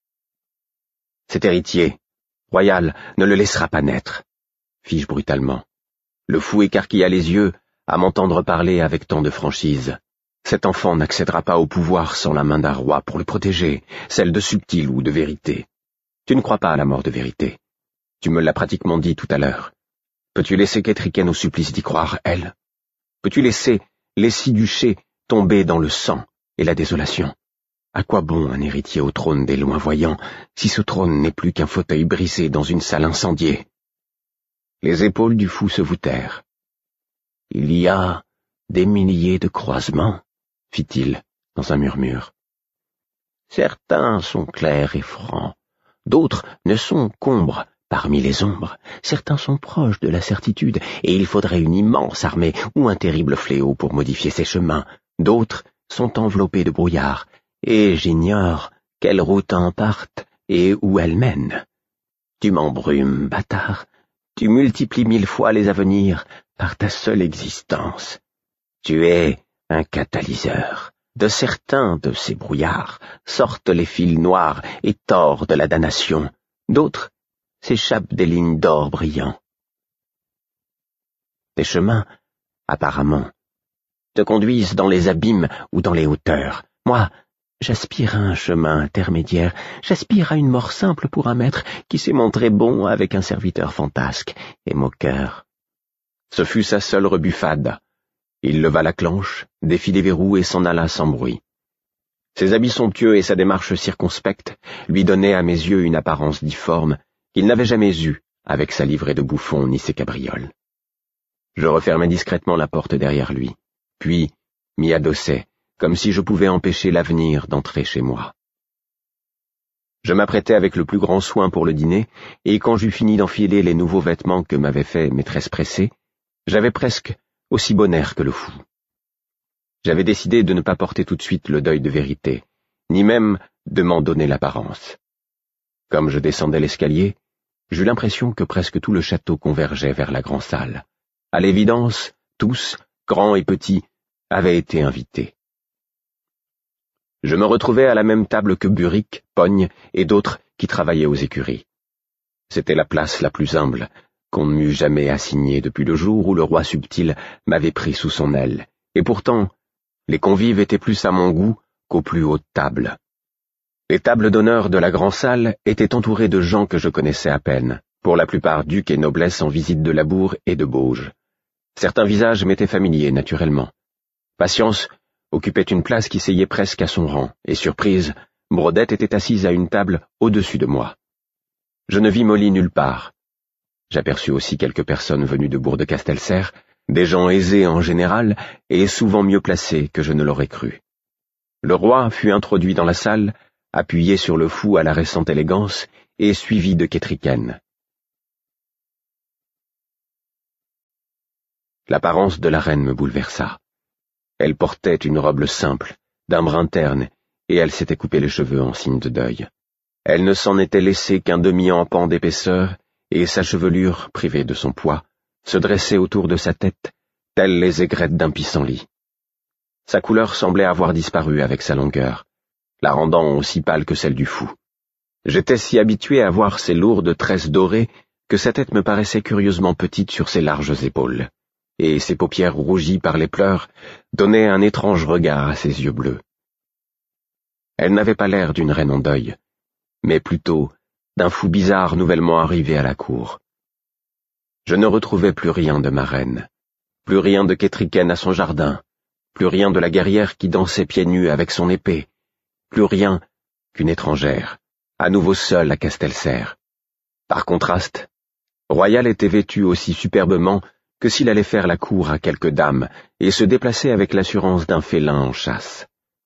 Cet héritier, Royal, ne le laissera pas naître, fis-je brutalement. Le fou écarquilla les yeux à m'entendre parler avec tant de franchise. Cet enfant n'accédera pas au pouvoir sans la main d'un roi pour le protéger, celle de Subtil ou de Vérité. Tu ne crois pas à la mort de Vérité. Tu me l'as pratiquement dit tout à l'heure. Peux-tu laisser Ketriken au supplice d'y croire, elle? Peux-tu laisser les 6 duchés tomber dans le sang et la désolation? À quoi bon un héritier au trône des loin-voyants, si ce trône n'est plus qu'un fauteuil brisé dans une salle incendiée? Les épaules du fou se voûtèrent. « Il y a des milliers de croisements, fit-il dans un murmure. Certains sont clairs et francs, d'autres ne sont qu'ombres parmi les ombres, certains sont proches de la certitude, et il faudrait une immense armée ou un terrible fléau pour modifier ces chemins, d'autres sont enveloppés de brouillard, et j'ignore quelle route en parte et où elle mène. Tu m'embrumes, bâtard, tu multiplies 1000 fois les avenirs par ta seule existence. Tu es un catalyseur. De certains de ces brouillards sortent les fils noirs et tordent la damnation, d'autres s'échappent des lignes d'or brillant. Tes chemins, apparemment, te conduisent dans les abîmes ou dans les hauteurs. Moi, j'aspire à un chemin intermédiaire, j'aspire à une mort simple pour un maître qui s'est montré bon avec un serviteur fantasque et moqueur. Ce fut sa seule rebuffade. Il leva la clenche, défit les verrous et s'en alla sans bruit. Ses habits somptueux et sa démarche circonspecte lui donnaient à mes yeux une apparence difforme qu'il n'avait jamais eue avec sa livrée de bouffon ni ses cabrioles. Je refermai discrètement la porte derrière lui, puis m'y adossai, comme si je pouvais empêcher l'avenir d'entrer chez moi. Je m'apprêtai avec le plus grand soin pour le dîner, et quand j'eus fini d'enfiler les nouveaux vêtements que m'avait fait maîtresse pressée, j'avais presque aussi bon air que le fou. J'avais décidé de ne pas porter tout de suite le deuil de vérité, ni même de m'en donner l'apparence. Comme je descendais l'escalier, j'eus l'impression que presque tout le château convergeait vers la grande salle. À l'évidence, tous, grands et petits, avaient été invités. Je me retrouvais à la même table que Buric, Pogne et d'autres qui travaillaient aux écuries. C'était la place la plus humble qu'on ne m'eût jamais assignée depuis le jour où le roi subtil m'avait pris sous son aile, et pourtant, les convives étaient plus à mon goût qu'aux plus hautes tables. Les tables d'honneur de la grande salle étaient entourées de gens que je connaissais à peine, pour la plupart ducs et noblesses en visite de Labour et de Bauges. Certains visages m'étaient familiers, naturellement. Patience occupait une place qui seyait presque à son rang, et surprise, Brodette était assise à une table au-dessus de moi. Je ne vis Molly nulle part. J'aperçus aussi quelques personnes venues de Bourg-de-Castelserre, des gens aisés en général, et souvent mieux placés que je ne l'aurais cru. Le roi fut introduit dans la salle, appuyé sur le fou à la récente élégance, et suivi de Kétriken. L'apparence de la reine me bouleversa. Elle portait une robe simple, d'un brun terne, et elle s'était coupé les cheveux en signe de deuil. Elle ne s'en était laissé qu'un demi-empan d'épaisseur, et sa chevelure, privée de son poids, se dressait autour de sa tête, telles les aigrettes d'un pissenlit. Sa couleur semblait avoir disparu avec sa longueur, la rendant aussi pâle que celle du fou. J'étais si habitué à voir ses lourdes tresses dorées que sa tête me paraissait curieusement petite sur ses larges épaules, et ses paupières rougies par les pleurs donnaient un étrange regard à ses yeux bleus. Elle n'avait pas l'air d'une reine en deuil, mais plutôt d'un fou bizarre nouvellement arrivé à la cour. Je ne retrouvais plus rien de ma reine, plus rien de Kétriken à son jardin, plus rien de la guerrière qui dansait pieds nus avec son épée, plus rien qu'une étrangère, à nouveau seule à Castelserre. Par contraste, Royal était vêtu aussi superbement que s'il allait faire la cour à quelque dame et se déplacer avec l'assurance d'un félin en chasse.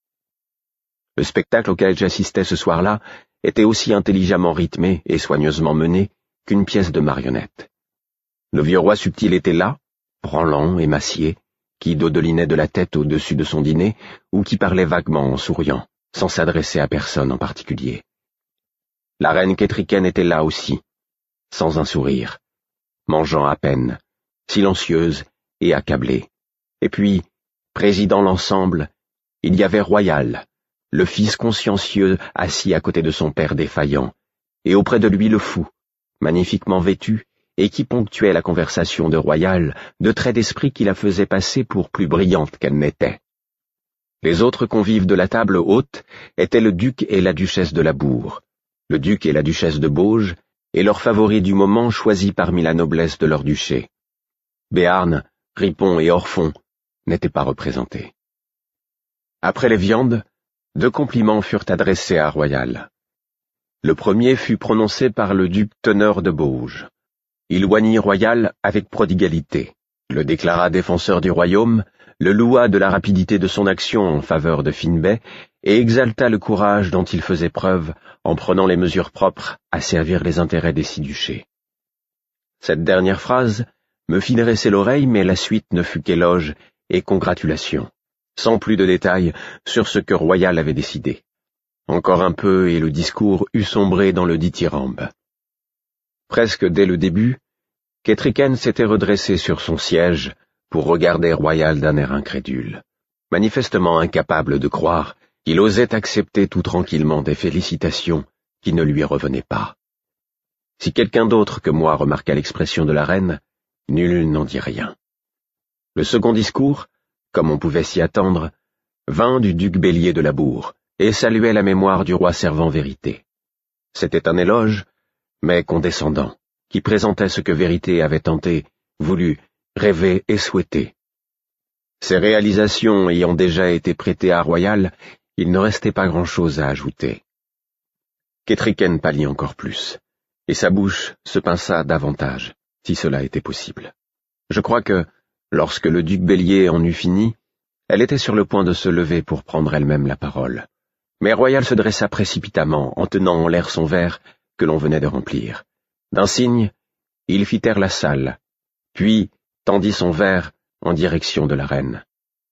Le spectacle auquel j'assistais ce soir-là était aussi intelligemment rythmé et soigneusement mené qu'une pièce de marionnette. Le vieux roi subtil était là, branlant, émacié, qui dodelinait de la tête au-dessus de son dîner ou qui parlait vaguement en souriant, sans s'adresser à personne en particulier. La reine Kétriken était là aussi, sans un sourire, mangeant à peine, silencieuse et accablée. Et puis, présidant l'ensemble, il y avait Royal, le fils consciencieux assis à côté de son père défaillant, et auprès de lui le fou, magnifiquement vêtu, et qui ponctuait la conversation de Royal de traits d'esprit qui la faisaient passer pour plus brillante qu'elle n'était. Les autres convives de la table haute étaient le duc et la duchesse de Labour, le duc et la duchesse de Bauges, et leurs favoris du moment choisis parmi la noblesse de leur duché. Béarn, Ripon et Orfond n'étaient pas représentés. Après les viandes, 2 compliments furent adressés à Royal. Le premier fut prononcé par le duc Teneur de Bauge. Il oignit Royal avec prodigalité, le déclara défenseur du royaume, le loua de la rapidité de son action en faveur de Finbay et exalta le courage dont il faisait preuve en prenant les mesures propres à servir les intérêts des 6 duchés. Cette dernière phrase me fit dresser l'oreille, mais la suite ne fut qu'éloge et congratulation, sans plus de détails sur ce que Royal avait décidé. Encore un peu et le discours eût sombré dans le dithyrambe. Presque dès le début, Kettricken s'était redressé sur son siège pour regarder Royal d'un air incrédule, manifestement incapable de croire qu'il osait accepter tout tranquillement des félicitations qui ne lui revenaient pas. Si quelqu'un d'autre que moi remarqua l'expression de la reine, nul n'en dit rien. Le second discours, comme on pouvait s'y attendre, vint du duc Bélier de la Bourre et saluait la mémoire du roi servant Vérité. C'était un éloge, mais condescendant, qui présentait ce que Vérité avait tenté, voulu, rêvé et souhaité. Ces réalisations ayant déjà été prêtées à Royal, il ne restait pas grand-chose à ajouter. Kettricken pâlit encore plus, et sa bouche se pinça davantage, si cela était possible. Je crois que, lorsque le duc Bélier en eut fini, elle était sur le point de se lever pour prendre elle-même la parole. Mais Royal se dressa précipitamment en tenant en l'air son verre que l'on venait de remplir. D'un signe, il fit taire la salle, puis tendit son verre en direction de la reine.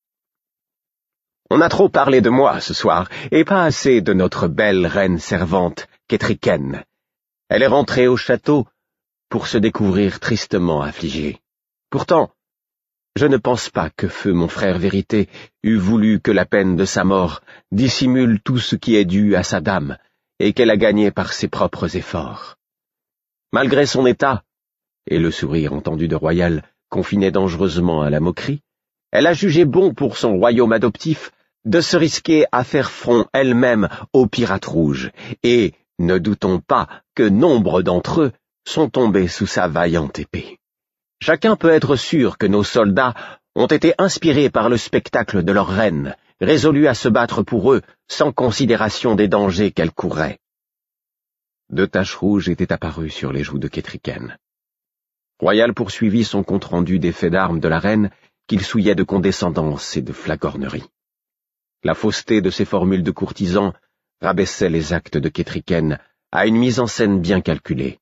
« On a trop parlé de moi ce soir, et pas assez de notre belle reine servante, Kettricken. Elle est rentrée au château pour se découvrir tristement affligée. Pourtant, je ne pense pas que feu mon frère Vérité eût voulu que la peine de sa mort dissimule tout ce qui est dû à sa dame et qu'elle a gagné par ses propres efforts. Malgré son état, et le sourire entendu de Royal confinait dangereusement à la moquerie, elle a jugé bon pour son royaume adoptif de se risquer à faire front elle-même aux pirates rouges, et ne doutons pas que nombre d'entre eux sont tombés sous sa vaillante épée. Chacun peut être sûr que nos soldats ont été inspirés par le spectacle de leur reine, résolus à se battre pour eux, sans considération des dangers qu'elle courrait. 2 taches rouges étaient apparues sur les joues de Kettricken. Royal poursuivit son compte-rendu des faits d'armes de la reine qu'il souillait de condescendance et de flagornerie. La fausseté de ses formules de courtisan rabaissait les actes de Kettricken à une mise en scène bien calculée.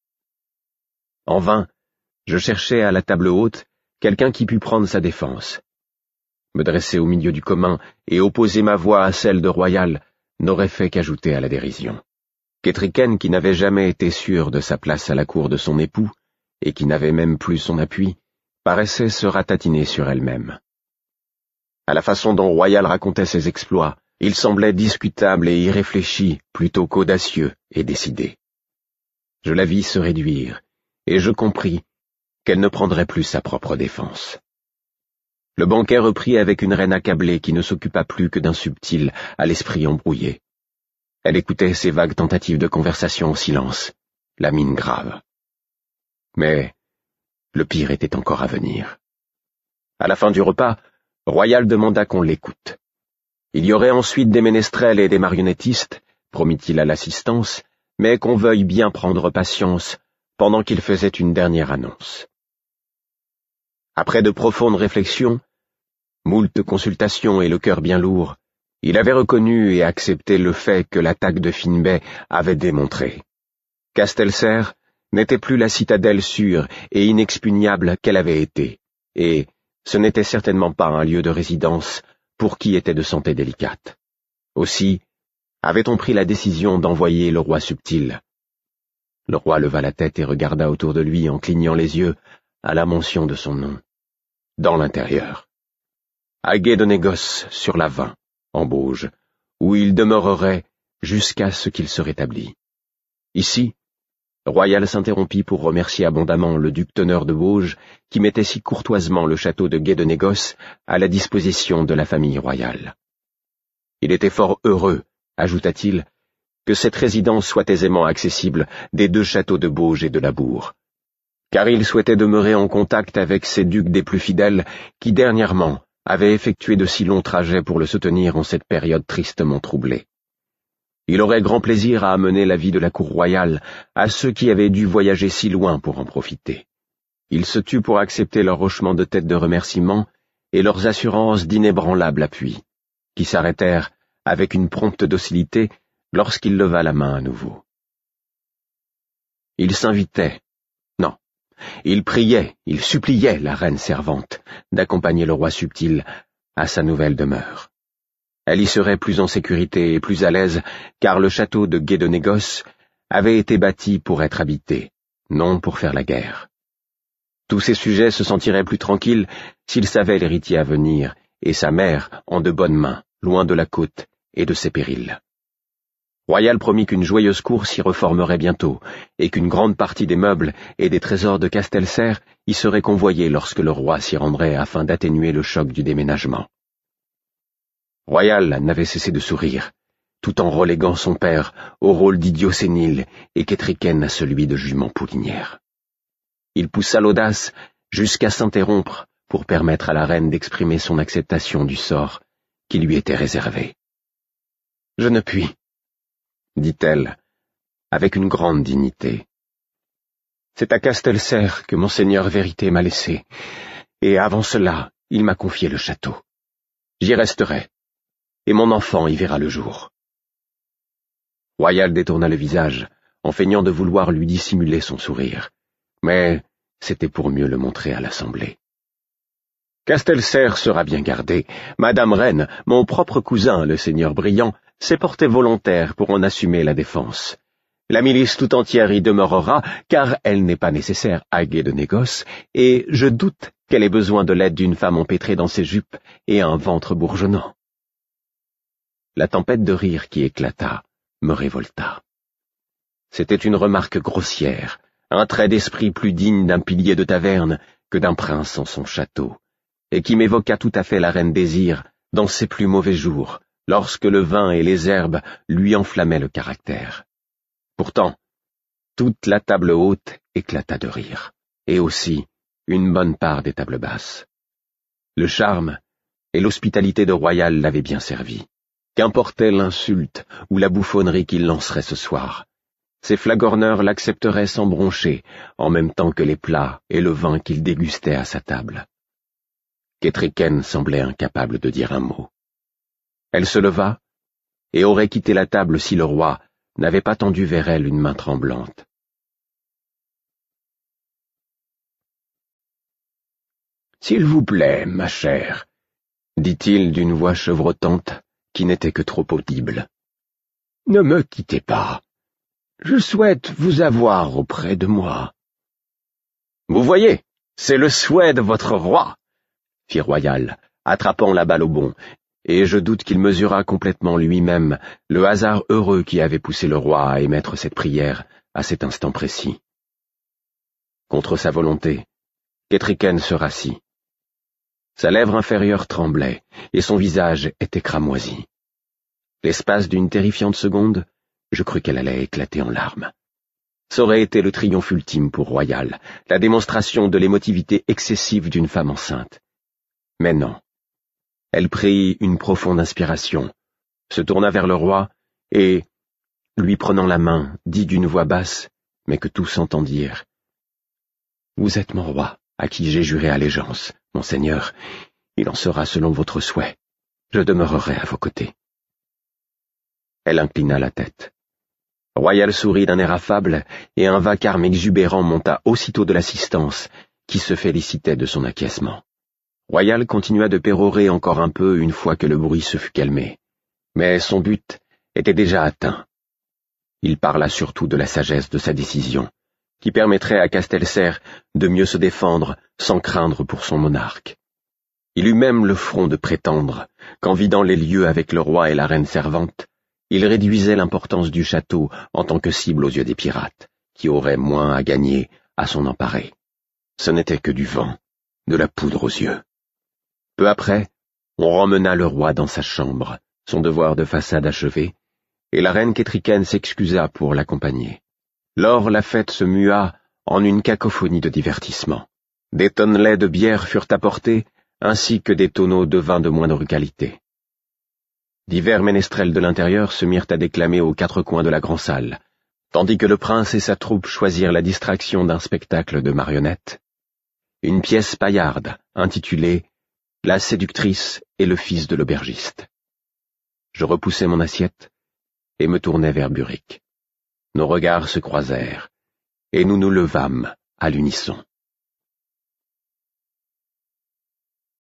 En vain, je cherchais à la table haute quelqu'un qui pût prendre sa défense. Me dresser au milieu du commun et opposer ma voix à celle de Royal n'aurait fait qu'ajouter à la dérision. Kettricken, qui n'avait jamais été sûr de sa place à la cour de son époux, et qui n'avait même plus son appui, paraissait se ratatiner sur elle-même. À la façon dont Royal racontait ses exploits, il semblait discutable et irréfléchi plutôt qu'audacieux et décidé. Je la vis se réduire, et je compris qu'elle ne prendrait plus sa propre défense. Le banquet reprit avec une reine accablée qui ne s'occupa plus que d'un subtil à l'esprit embrouillé. Elle écoutait ses vagues tentatives de conversation en silence, la mine grave. Mais le pire était encore à venir. À la fin du repas, Royal demanda qu'on l'écoute. Il y aurait ensuite des ménestrels et des marionnettistes, promit-il à l'assistance, mais qu'on veuille bien prendre patience pendant qu'il faisait une dernière annonce. Après de profondes réflexions, moult consultations et le cœur bien lourd, il avait reconnu et accepté le fait que l'attaque de Finbay avait démontré. Castelserre n'était plus la citadelle sûre et inexpugnable qu'elle avait été, et ce n'était certainement pas un lieu de résidence pour qui était de santé délicate. Aussi, avait-on pris la décision d'envoyer le roi subtil. Le roi leva la tête et regarda autour de lui en clignant les yeux à la mention de son nom. Dans l'intérieur. À Gué de Négoce, sur la Vin, en Bauge, où il demeurerait jusqu'à ce qu'il se rétablît. Ici, Royal s'interrompit pour remercier abondamment le duc Teneur de Bauge qui mettait si courtoisement le château de Gué de Négoce à la disposition de la famille royale. Il était fort heureux, ajouta-t-il, que cette résidence soit aisément accessible des 2 châteaux de Bauge et de la Bourre, car il souhaitait demeurer en contact avec ces ducs des plus fidèles qui, dernièrement, avait effectué de si longs trajets pour le soutenir en cette période tristement troublée. Il aurait grand plaisir à amener la vie de la cour royale à ceux qui avaient dû voyager si loin pour en profiter. Il se tut pour accepter leurs hochements de tête de remerciement et leurs assurances d'inébranlable appui, qui s'arrêtèrent avec une prompte docilité lorsqu'il leva la main à nouveau. Il s'invitait, non, il priait, il suppliait la reine servante d'accompagner le roi subtil à sa nouvelle demeure. Elle y serait plus en sécurité et plus à l'aise, car le château de Gué de Négoce avait été bâti pour être habité, non pour faire la guerre. Tous ses sujets se sentiraient plus tranquilles s'ils savaient l'héritier à venir, et sa mère en de bonnes mains, loin de la côte et de ses périls. Royal promit qu'une joyeuse cour s'y reformerait bientôt, et qu'une grande partie des meubles et des trésors de Castelserre y seraient convoyés lorsque le roi s'y rendrait afin d'atténuer le choc du déménagement. Royal n'avait cessé de sourire, tout en reléguant son père au rôle d'idiot sénile et Ketriken à celui de jument poulinière. Il poussa l'audace jusqu'à s'interrompre pour permettre à la reine d'exprimer son acceptation du sort qui lui était réservé. « Je ne puis, » dit-elle, avec une grande dignité. « C'est à Castelserre que Monseigneur Vérité m'a laissé, et avant cela, il m'a confié le château. J'y resterai, et mon enfant y verra le jour. » Royal détourna le visage, en feignant de vouloir lui dissimuler son sourire, mais c'était pour mieux le montrer à l'assemblée. « Castelserre sera bien gardé. Madame Reine, mon propre cousin, le seigneur Brillant, s'est porté volontaire pour en assumer la défense. La milice tout entière y demeurera, car elle n'est pas nécessaire à Gué de Négoce, et je doute qu'elle ait besoin de l'aide d'une femme empêtrée dans ses jupes et un ventre bourgeonnant. » La tempête de rire qui éclata me révolta. C'était une remarque grossière, un trait d'esprit plus digne d'un pilier de taverne que d'un prince en son château, et qui m'évoqua tout à fait la reine Désir dans ses plus mauvais jours, lorsque le vin et les herbes lui enflammaient le caractère. Pourtant, toute la table haute éclata de rire, et aussi une bonne part des tables basses. Le charme et l'hospitalité de Royal l'avaient bien servi. Qu'importait l'insulte ou la bouffonnerie qu'il lancerait ce soir. Ses flagorneurs l'accepteraient sans broncher, en même temps que les plats et le vin qu'il dégustait à sa table. Ketriken semblait incapable de dire un mot. Elle se leva et aurait quitté la table si le roi n'avait pas tendu vers elle une main tremblante. « S'il vous plaît, ma chère, » dit-il d'une voix chevrotante qui n'était que trop audible. « Ne me quittez pas. Je souhaite vous avoir auprès de moi. »« Vous voyez, c'est le souhait de votre roi, » fit Royal, attrapant la balle au bond, et je doute qu'il mesura complètement lui-même le hasard heureux qui avait poussé le roi à émettre cette prière à cet instant précis. Contre sa volonté, Ketriken se rassit. Sa lèvre inférieure tremblait, et son visage était cramoisi. L'espace d'une terrifiante seconde, je crus qu'elle allait éclater en larmes. Ça aurait été le triomphe ultime pour Royal, la démonstration de l'émotivité excessive d'une femme enceinte. Mais non. Elle prit une profonde inspiration, se tourna vers le roi, et, lui prenant la main, dit d'une voix basse, mais que tous entendirent. « Vous êtes mon roi, à qui j'ai juré allégeance. Monseigneur, il en sera selon votre souhait. Je demeurerai à vos côtés. » Elle inclina la tête. Royal sourit d'un air affable, et un vacarme exubérant monta aussitôt de l'assistance, qui se félicitait de son acquiescement. Royal continua de pérorer encore un peu une fois que le bruit se fut calmé, mais son but était déjà atteint. Il parla surtout de la sagesse de sa décision, qui permettrait à Castelserre de mieux se défendre sans craindre pour son monarque. Il eut même le front de prétendre qu'en vidant les lieux avec le roi et la reine servante, il réduisait l'importance du château en tant que cible aux yeux des pirates, qui auraient moins à gagner à s'en emparer. Ce n'était que du vent, de la poudre aux yeux. Peu après, on remmena le roi dans sa chambre, son devoir de façade achevé, et la reine Ketriken s'excusa pour l'accompagner. Lors la fête se mua en une cacophonie de divertissements. Des tonnelets de bière furent apportés, ainsi que des tonneaux de vin de moindre qualité. Divers ménestrels de l'intérieur se mirent à déclamer aux quatre coins de la grande salle, tandis que le prince et sa troupe choisirent la distraction d'un spectacle de marionnettes. Une pièce paillarde, intitulée « La séductrice et le fils de l'aubergiste ». Je repoussai mon assiette et me tournai vers Buric. Nos regards se croisèrent, et nous nous levâmes à l'unisson.